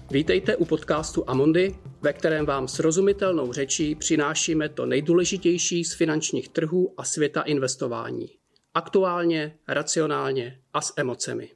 Vítejte u podcastu Amundi, ve kterém vám srozumitelnou řečí přinášíme to nejdůležitější z finančních trhů a světa investování. Aktuálně, racionálně a s emocemi.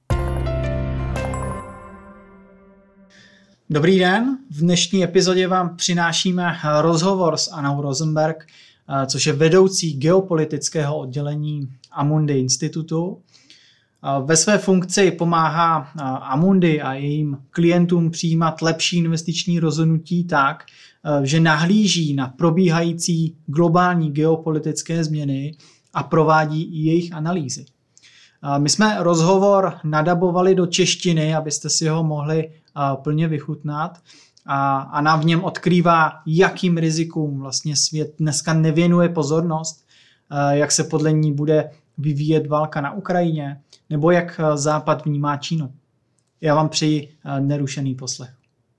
Dobrý den, v dnešní epizodě vám přinášíme rozhovor s Annou Rosenberg, což je vedoucí geopolitického oddělení Amundi institutu. Ve své funkci pomáhá Amundi a jejím klientům přijímat lepší investiční rozhodnutí tak, že nahlíží na probíhající globální geopolitické změny a provádí i jejich analýzy. My jsme rozhovor nadabovali do češtiny, abyste si ho mohli plně vychutnat. A Anna v něm odkrývá, jakým rizikům vlastně svět dneska nevěnuje pozornost, jak se podle ní bude vyvíjet válka na Ukrajině, nebo jak Západ vnímá Čínu. Já vám přeji nerušený poslech.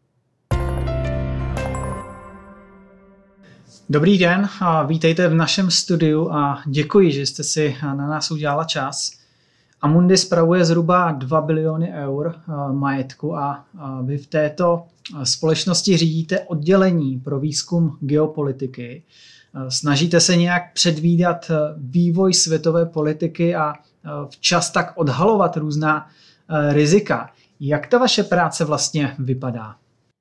Dobrý den, vítejte v našem studiu a děkuji, že jste si na nás udělala čas. Amundi spravuje zhruba 2 biliony eur majetku a vy v této společnosti řídíte oddělení pro výzkum geopolitiky. Snažíte se nějak předvídat vývoj světové politiky a včas tak odhalovat různá rizika. Jak ta vaše práce vlastně vypadá?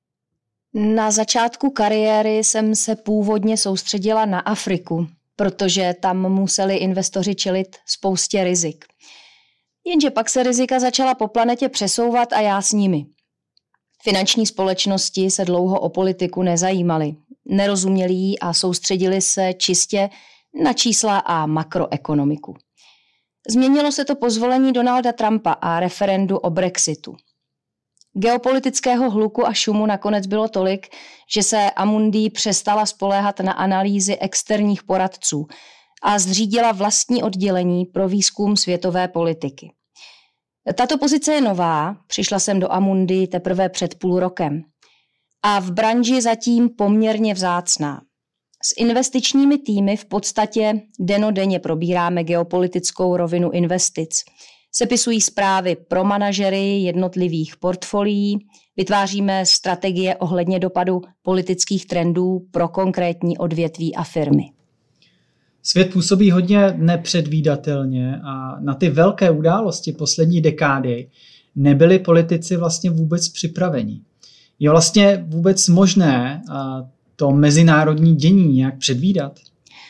Na začátku kariéry jsem se původně soustředila na Afriku, protože tam museli investoři čelit spoustě rizik. Jenže pak se rizika začala po planetě přesouvat a já s nimi. Finanční společnosti se dlouho o politiku nezajímaly, nerozuměli jí a soustředili se čistě na čísla a makroekonomiku. Změnilo se to po zvolení Donalda Trumpa a referendu o Brexitu. Geopolitického hluku a šumu nakonec bylo tolik, že se Amundi přestala spoléhat na analýzy externích poradců a zřídila vlastní oddělení pro výzkum světové politiky. Tato pozice je nová, přišla jsem do Amundi teprve před půl rokem a v branži zatím poměrně vzácná. S investičními týmy v podstatě dennodenně probíráme geopolitickou rovinu investic. Sepisují zprávy pro manažery jednotlivých portfolií, vytváříme strategie ohledně dopadu politických trendů pro konkrétní odvětví a firmy. Svět působí hodně nepředvídatelně a na ty velké události poslední dekády nebyli politici vlastně vůbec připraveni. Je vlastně vůbec možné to mezinárodní dění nějak předvídat?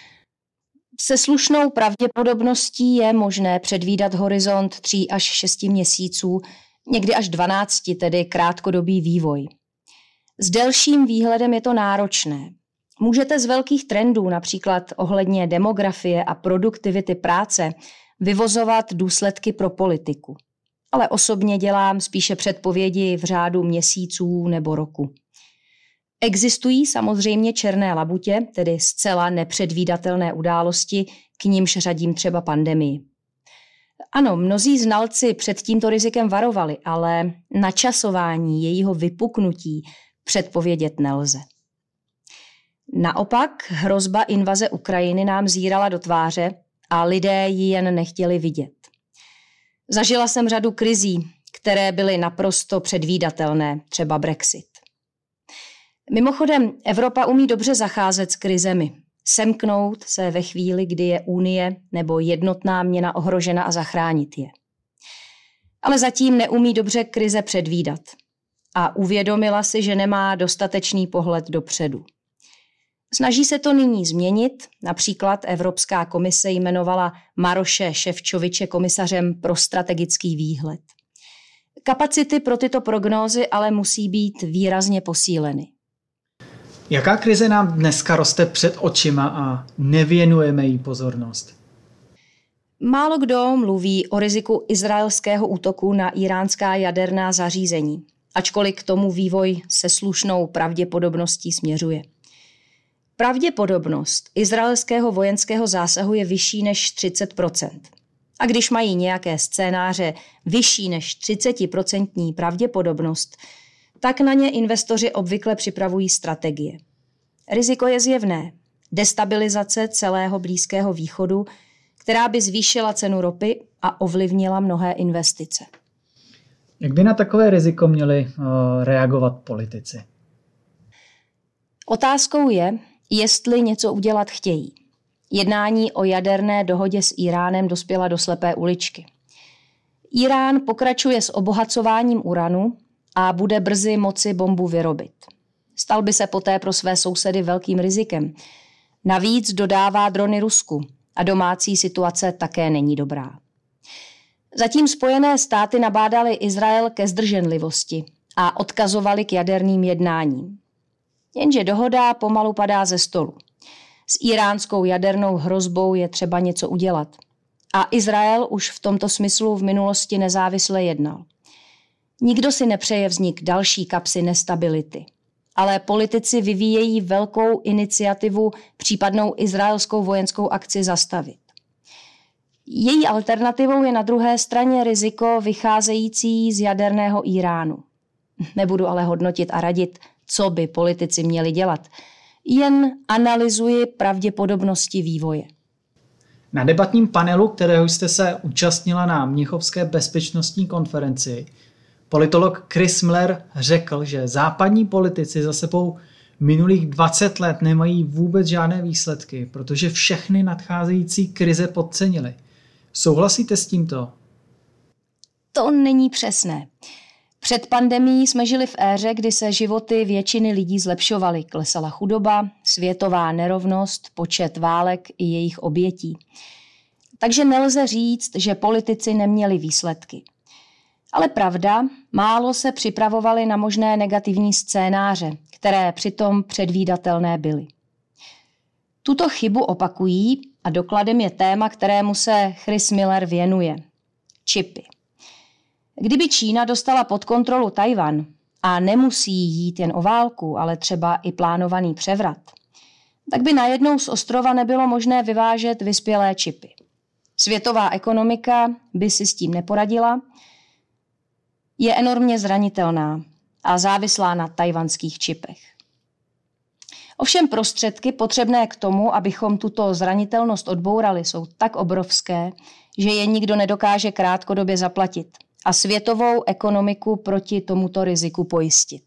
Se slušnou pravděpodobností je možné předvídat horizont 3 až 6 měsíců, někdy až 12, tedy krátkodobý vývoj. S delším výhledem je to náročné. Můžete z velkých trendů, například ohledně demografie a produktivity práce, vyvozovat důsledky pro politiku. Ale osobně dělám spíše předpovědi v řádu měsíců nebo roku. Existují samozřejmě černé labutě, tedy zcela nepředvídatelné události, k nimž řadím třeba pandemii. Ano, mnozí znalci před tímto rizikem varovali, ale načasování jejího vypuknutí předpovědět nelze. Naopak hrozba invaze Ukrajiny nám zírala do tváře a lidé ji jen nechtěli vidět. Zažila jsem řadu krizí, které byly naprosto předvídatelné, třeba Brexit. Mimochodem, Evropa umí dobře zacházet s krizemi, semknout se ve chvíli, kdy je Unie nebo jednotná měna ohrožena a zachránit je. Ale zatím neumí dobře krize předvídat a uvědomila si, že nemá dostatečný pohled dopředu. Snaží se to nyní změnit, například Evropská komise jmenovala Maroše Šefčoviče komisařem pro strategický výhled. Kapacity pro tyto prognózy ale musí být výrazně posíleny. Jaká krize nám dneska roste před očima a nevěnujeme jí pozornost? Málo kdo mluví o riziku izraelského útoku na iránská jaderná zařízení, ačkoliv k tomu vývoj se slušnou pravděpodobností směřuje. Pravděpodobnost izraelského vojenského zásahu je vyšší než 30%. A když mají nějaké scénáře vyšší než 30% pravděpodobnost, tak na ně investoři obvykle připravují strategie. Riziko je zjevné. Destabilizace celého Blízkého východu, která by zvýšila cenu ropy a ovlivnila mnohé investice. Jak by na takové riziko měli reagovat politici? Otázkou je, jestli něco udělat chtějí. Jednání o jaderné dohodě s Íránem dospěla do slepé uličky. Írán pokračuje s obohacováním uranu a bude brzy moci bombu vyrobit. Stal by se poté pro své sousedy velkým rizikem. Navíc dodává drony Rusku a domácí situace také není dobrá. Zatím Spojené státy nabádaly Izrael ke zdrženlivosti a odkazovali k jaderným jednáním. Jenže dohoda pomalu padá ze stolu. S íránskou jadernou hrozbou je třeba něco udělat. A Izrael už v tomto smyslu v minulosti nezávisle jednal. Nikdo si nepřeje vznik další kapsy nestability. Ale politici vyvíjejí velkou iniciativu případnou izraelskou vojenskou akci zastavit. Její alternativou je na druhé straně riziko vycházející z jaderného Íránu. Nebudu ale hodnotit a radit, co by politici měli dělat. Jen analyzuji pravděpodobnosti vývoje. Na debatním panelu, kterého jste se účastnila na Mnichovské bezpečnostní konferenci, politolog Chris Miller řekl, že západní politici za sebou minulých 20 let nemají vůbec žádné výsledky, protože všechny nadcházející krize podcenili. Souhlasíte s tímto? To není přesné. Před pandemií jsme žili v éře, kdy se životy většiny lidí zlepšovaly. Klesala chudoba, světová nerovnost, počet válek i jejich obětí. Takže nelze říct, že politici neměli výsledky. Ale pravda, málo se připravovali na možné negativní scénáře, které přitom předvídatelné byly. Tuto chybu opakují a dokladem je téma, kterému se Chris Miller věnuje. Čipy. Kdyby Čína dostala pod kontrolu Tchaj-wan a nemusí jít jen o válku, ale třeba i plánovaný převrat, tak by najednou z ostrova nebylo možné vyvážet vyspělé čipy. Světová ekonomika by si s tím neporadila, je enormně zranitelná a závislá na tajvanských čipech. Ovšem prostředky potřebné k tomu, abychom tuto zranitelnost odbourali, jsou tak obrovské, že je nikdo nedokáže krátkodobě zaplatit a světovou ekonomiku proti tomuto riziku pojistit.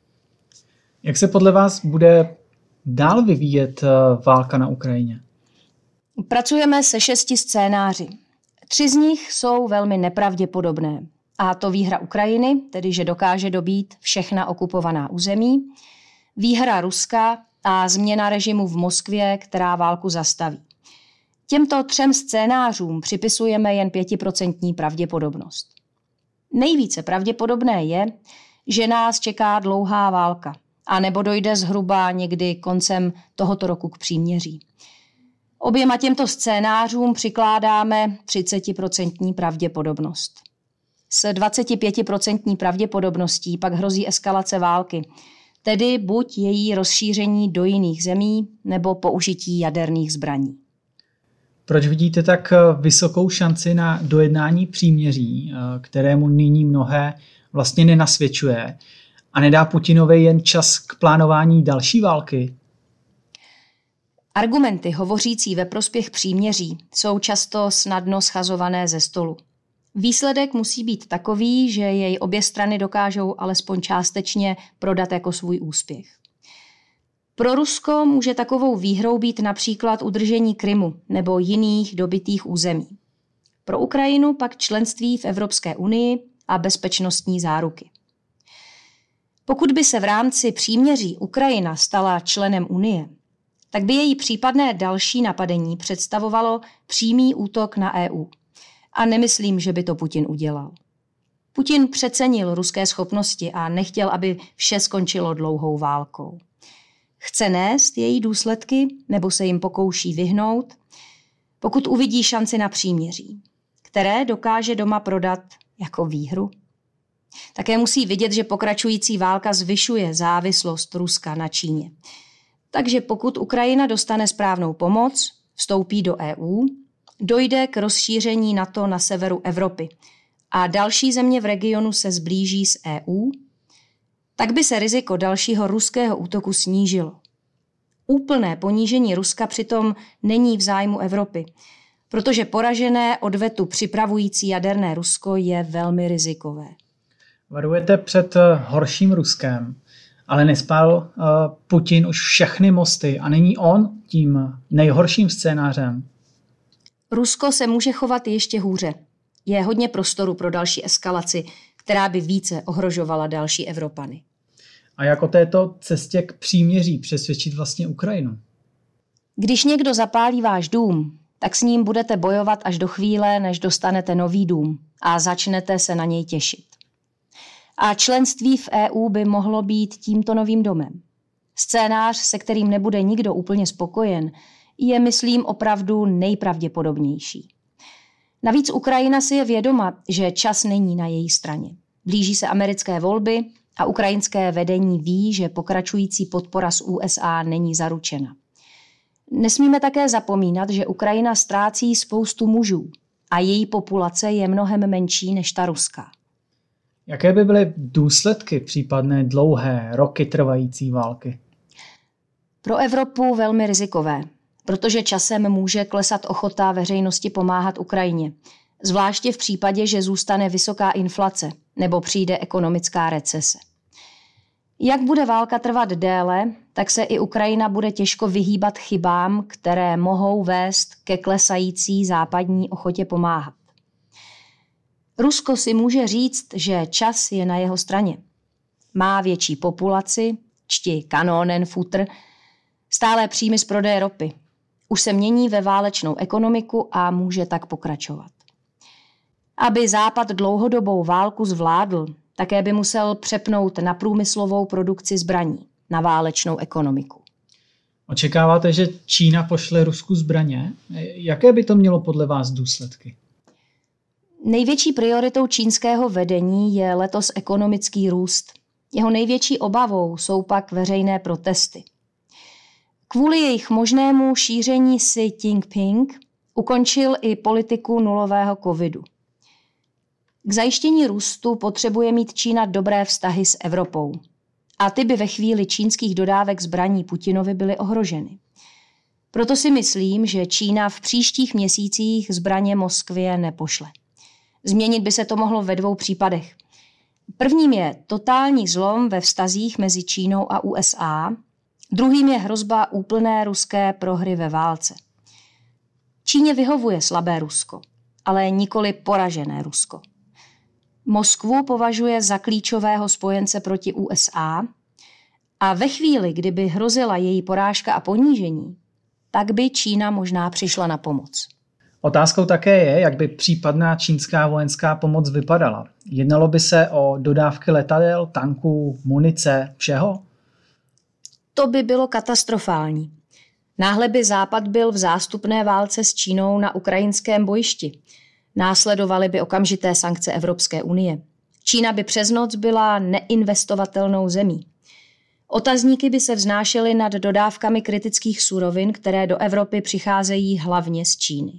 Jak se podle vás bude dál vyvíjet válka na Ukrajině? Pracujeme se 6 scénáři. 3 z nich jsou velmi nepravděpodobné. A to výhra Ukrajiny, tedy že dokáže dobít všechna okupovaná území, výhra Ruska a změna režimu v Moskvě, která válku zastaví. Těmto 3 scénářům připisujeme jen 5% pravděpodobnost. Nejvíce pravděpodobné je, že nás čeká dlouhá válka, anebo dojde zhruba někdy koncem tohoto roku k příměří. Oběma těmto scénářům přikládáme 30% pravděpodobnost. S 25% pravděpodobností pak hrozí eskalace války, tedy buď její rozšíření do jiných zemí, nebo použití jaderných zbraní. Proč vidíte tak vysokou šanci na dojednání příměří, kterému nyní mnohé vlastně nenasvědčuje, a nedá Putinovi jen čas k plánování další války? Argumenty hovořící ve prospěch příměří jsou často snadno schazované ze stolu. Výsledek musí být takový, že jej obě strany dokážou alespoň částečně prodat jako svůj úspěch. Pro Rusko může takovou výhrou být například udržení Krymu nebo jiných dobytých území. Pro Ukrajinu pak členství v Evropské unii a bezpečnostní záruky. Pokud by se v rámci příměří Ukrajina stala členem Unie, tak by její případné další napadení představovalo přímý útok na EU. A nemyslím, že by to Putin udělal. Putin přecenil ruské schopnosti a nechtěl, aby vše skončilo dlouhou válkou. Chce nést její důsledky nebo se jim pokouší vyhnout, pokud uvidí šanci na příměří, které dokáže doma prodat jako výhru. Také musí vidět, že pokračující válka zvyšuje závislost Ruska na Číně. Takže pokud Ukrajina dostane správnou pomoc, vstoupí do EU, dojde k rozšíření NATO na severu Evropy a další země v regionu se zblíží s EU, tak by se riziko dalšího ruského útoku snížilo. Úplné ponížení Ruska přitom není v zájmu Evropy, protože poražené odvetu připravující jaderné Rusko je velmi rizikové. Varujete před horším Ruskem, ale nespál Putin už všechny mosty a není on tím nejhorším scénářem? Rusko se může chovat ještě hůře. Je hodně prostoru pro další eskalaci, která by více ohrožovala další Evropany. A jak o této cestě k příměří přesvědčit vlastně Ukrajinu? Když někdo zapálí váš dům, tak s ním budete bojovat až do chvíle, než dostanete nový dům a začnete se na něj těšit. A členství v EU by mohlo být tímto novým domem. Scénář, se kterým nebude nikdo úplně spokojen, je, myslím, opravdu nejpravděpodobnější. Navíc Ukrajina si je vědoma, že čas není na její straně. Blíží se americké volby a ukrajinské vedení ví, že pokračující podpora z USA není zaručena. Nesmíme také zapomínat, že Ukrajina ztrácí spoustu mužů a její populace je mnohem menší než ta ruská. Jaké by byly důsledky případné dlouhé, roky trvající války? Pro Evropu velmi rizikové, protože časem může klesat ochota veřejnosti pomáhat Ukrajině, zvláště v případě, že zůstane vysoká inflace nebo přijde ekonomická recese. Jak bude válka trvat déle, tak se i Ukrajina bude těžko vyhýbat chybám, které mohou vést ke klesající západní ochotě pomáhat. Rusko si může říct, že čas je na jeho straně. Má větší populaci, čti Kanonenfutter, stálé příjmy z prodeje ropy. Už se mění ve válečnou ekonomiku a může tak pokračovat. Aby Západ dlouhodobou válku zvládl, také by musel přepnout na průmyslovou produkci zbraní, na válečnou ekonomiku. Očekáváte, že Čína pošle Rusku zbraně? Jaké by to mělo podle vás důsledky? Největší prioritou čínského vedení je letos ekonomický růst. Jeho největší obavou jsou pak veřejné protesty. Kvůli jejich možnému šíření Xi Jinping ukončil i politiku nulového covidu. K zajištění růstu potřebuje mít Čína dobré vztahy s Evropou. A ty by ve chvíli čínských dodávek zbraní Putinovi byly ohroženy. Proto si myslím, že Čína v příštích měsících zbraně Moskvě nepošle. Změnit by se to mohlo ve dvou případech. Prvním je totální zlom ve vztazích mezi Čínou a USA, druhým je hrozba úplné ruské prohry ve válce. Číně vyhovuje slabé Rusko, ale nikoli poražené Rusko. Moskvu považuje za klíčového spojence proti USA a ve chvíli, kdyby hrozila její porážka a ponížení, tak by Čína možná přišla na pomoc. Otázkou také je, jak by případná čínská vojenská pomoc vypadala. Jednalo by se o dodávky letadel, tanků, munice, všeho? To by bylo katastrofální. Náhle by Západ byl v zástupné válce s Čínou na ukrajinském bojišti. Následovaly by okamžité sankce Evropské unie. Čína by přes noc byla neinvestovatelnou zemí. Otazníky by se vznášely nad dodávkami kritických surovin, které do Evropy přicházejí hlavně z Číny.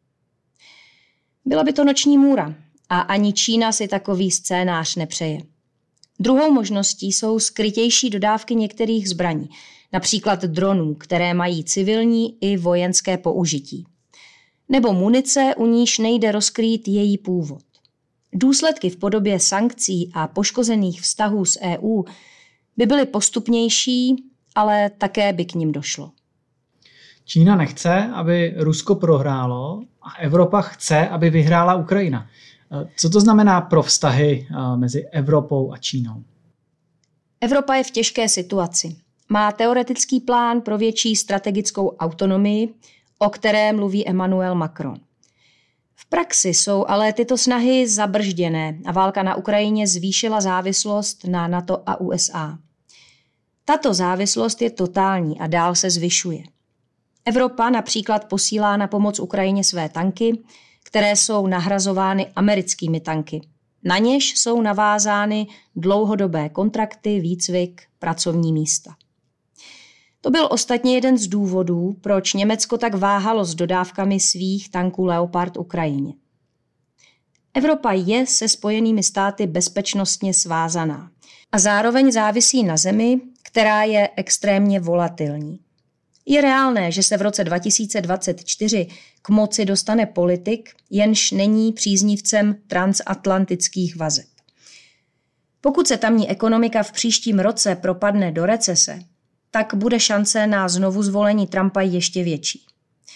Byla by to noční můra a ani Čína si takový scénář nepřeje. Druhou možností jsou skrytější dodávky některých zbraní, například dronů, které mají civilní i vojenské použití. Nebo munice, u níž nejde rozkrýt její původ. Důsledky v podobě sankcí a poškozených vztahů s EU by byly postupnější, ale také by k nim došlo. Čína nechce, aby Rusko prohrálo a Evropa chce, aby vyhrála Ukrajina. Co to znamená pro vztahy mezi Evropou a Čínou? Evropa je v těžké situaci. Má teoretický plán pro větší strategickou autonomii, o které mluví Emmanuel Macron. V praxi jsou ale tyto snahy zabržděné a válka na Ukrajině zvýšila závislost na NATO a USA. Tato závislost je totální a dál se zvyšuje. Evropa například posílá na pomoc Ukrajině své tanky, které jsou nahrazovány americkými tanky. Na něž jsou navázány dlouhodobé kontrakty, výcvik, pracovní místa. To byl ostatně jeden z důvodů, proč Německo tak váhalo s dodávkami svých tanků Leopard Ukrajině. Evropa je se Spojenými státy bezpečnostně svázaná a zároveň závisí na zemi, která je extrémně volatilní. Je reálné, že se v roce 2024 k moci dostane politik, jenž není příznivcem transatlantických vazeb. Pokud se tamní ekonomika v příštím roce propadne do recese, tak bude šance na znovu zvolení Trumpa ještě větší.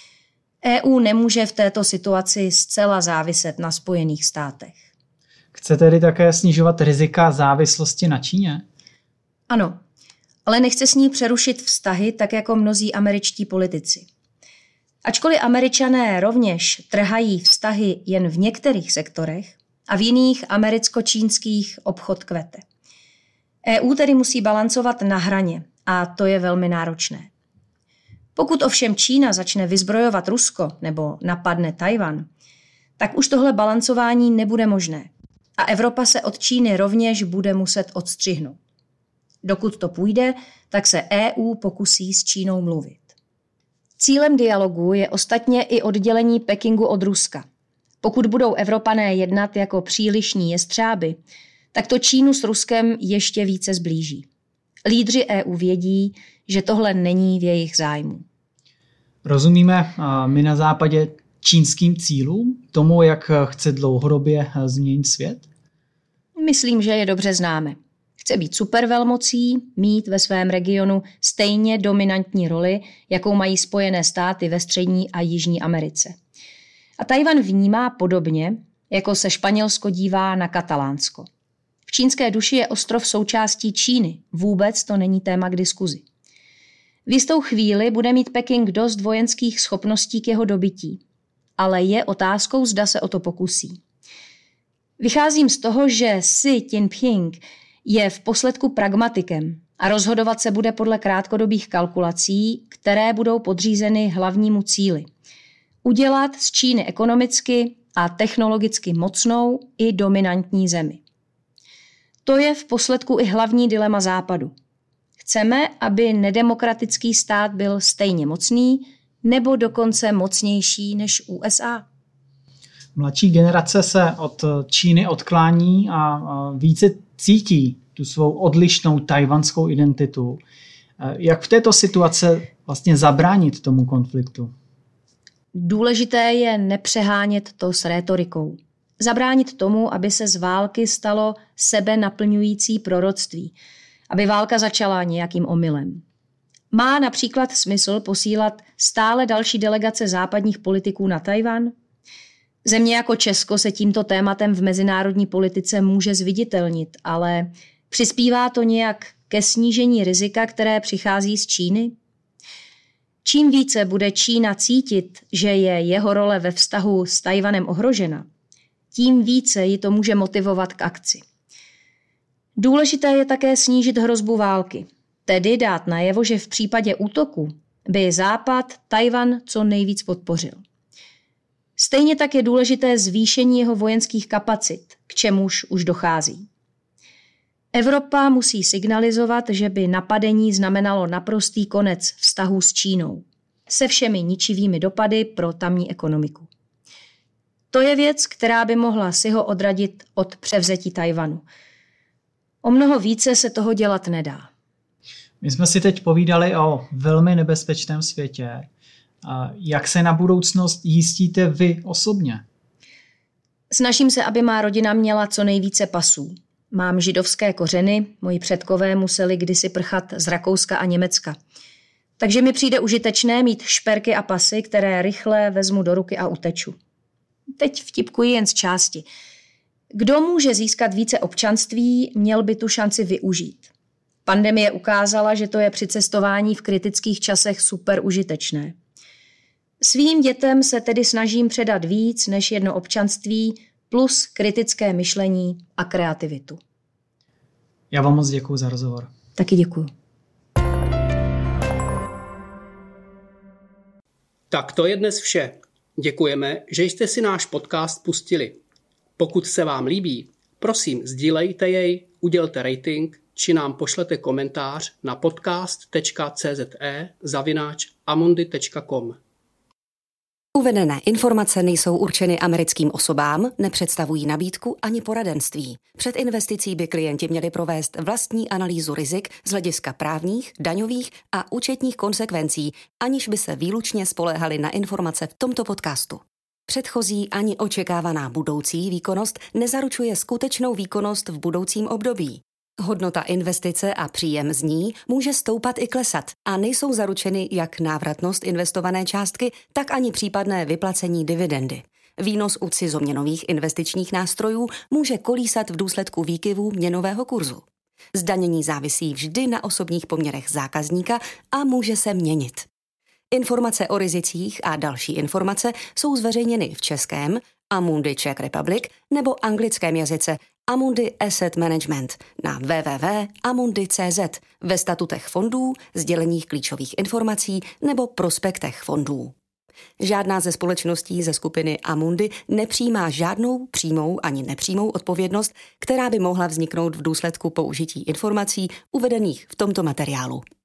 EU nemůže v této situaci zcela záviset na Spojených státech. Chce tedy také snižovat rizika závislosti na Číně? Ano, ale nechce s ní přerušit vztahy tak jako mnozí američtí politici. Ačkoliv Američané rovněž trhají vztahy jen v některých sektorech a v jiných americko-čínských obchod kvete. EU tedy musí balancovat na hraně a to je velmi náročné. Pokud ovšem Čína začne vyzbrojovat Rusko nebo napadne Tajvan, tak už tohle balancování nebude možné a Evropa se od Číny rovněž bude muset odstřihnout. Dokud to půjde, tak se EU pokusí s Čínou mluvit. Cílem dialogu je ostatně i oddělení Pekingu od Ruska. Pokud budou Evropané jednat jako přílišní jestřáby, tak to Čínu s Ruskem ještě více zblíží. Lídři EU vědí, že tohle není v jejich zájmu. Rozumíme my na západě čínským cílům, tomu, jak chce dlouhodobě změnit svět? Myslím, že je dobře známe. Chce být supervelmocí, mít ve svém regionu stejně dominantní roli, jakou mají Spojené státy ve Střední a Jižní Americe. A Tajvan vnímá podobně, jako se Španělsko dívá na Katalánsko. V čínské duši je ostrov součástí Číny, vůbec to není téma k diskuzi. V jistou chvíli bude mít Peking dost vojenských schopností k jeho dobytí, ale je otázkou, zda se o to pokusí. Vycházím z toho, že Xi Jinping je v posledku pragmatikem a rozhodovat se bude podle krátkodobých kalkulací, které budou podřízeny hlavnímu cíli. Udělat z Číny ekonomicky a technologicky mocnou i dominantní zemi. To je v posledku i hlavní dilema Západu. Chceme, aby nedemokratický stát byl stejně mocný nebo dokonce mocnější než USA? Mladší generace se od Číny odklání a více cítí tu svou odlišnou tajvanskou identitu. Jak v této situaci vlastně zabránit tomu konfliktu? Důležité je nepřehánět to s rétorikou. Zabránit tomu, aby se z války stalo sebe naplňující proroctví, aby válka začala nějakým omylem. Má například smysl posílat stále další delegace západních politiků na Tajvan? Země jako Česko se tímto tématem v mezinárodní politice může zviditelnit, ale přispívá to nějak ke snížení rizika, které přichází z Číny? Čím více bude Čína cítit, že je jeho role ve vztahu s Tajvanem ohrožena, tím více ji to může motivovat k akci. Důležité je také snížit hrozbu války, tedy dát najevo, že v případě útoku by Západ Tajvan co nejvíc podpořil. Stejně tak je důležité zvýšení jeho vojenských kapacit, k čemuž už dochází. Evropa musí signalizovat, že by napadení znamenalo naprostý konec vztahů s Čínou, se všemi ničivými dopady pro tamní ekonomiku. To je věc, která by mohla si ho odradit od převzetí Tajvanu. O mnoho více se toho dělat nedá. My jsme si teď povídali o velmi nebezpečném světě. Jak se na budoucnost jistíte vy osobně? Snažím se, aby má rodina měla co nejvíce pasů. Mám židovské kořeny, moji předkové museli kdysi prchat z Rakouska a Německa. Takže mi přijde užitečné mít šperky a pasy, které rychle vezmu do ruky a uteču. Teď vtipkuji jen z části. Kdo může získat více občanství, měl by tu šanci využít. Pandemie ukázala, že to je při cestování v kritických časech super užitečné. Svým dětem se tedy snažím předat víc než jedno občanství plus kritické myšlení a kreativitu. Já vám moc děkuji za rozhovor. Taky děkuji. Tak to je dnes vše. Děkujeme, že jste si náš podcast pustili. Pokud se vám líbí, prosím sdílejte jej, udělte rating či nám pošlete komentář na podcast.cze@amundi.com. Uvedené informace nejsou určeny americkým osobám, nepředstavují nabídku ani poradenství. Před investicí by klienti měli provést vlastní analýzu rizik z hlediska právních, daňových a účetních konsekvencí, aniž by se výlučně spoléhali na informace v tomto podcastu. Předchozí ani očekávaná budoucí výkonnost nezaručuje skutečnou výkonnost v budoucím období. Hodnota investice a příjem z ní může stoupat i klesat a nejsou zaručeny jak návratnost investované částky, tak ani případné vyplacení dividendy. Výnos u cizoměnových investičních nástrojů může kolísat v důsledku výkyvů měnového kurzu. Zdanění závisí vždy na osobních poměrech zákazníka a může se měnit. Informace o rizicích a další informace jsou zveřejněny v českém Amundi Czech Republic nebo anglickém jazyce Amundi Asset Management na www.amundi.cz, ve statutech fondů, sděleních klíčových informací nebo prospektech fondů. Žádná ze společností ze skupiny Amundi nepřijímá žádnou přímou ani nepřímou odpovědnost, která by mohla vzniknout v důsledku použití informací uvedených v tomto materiálu.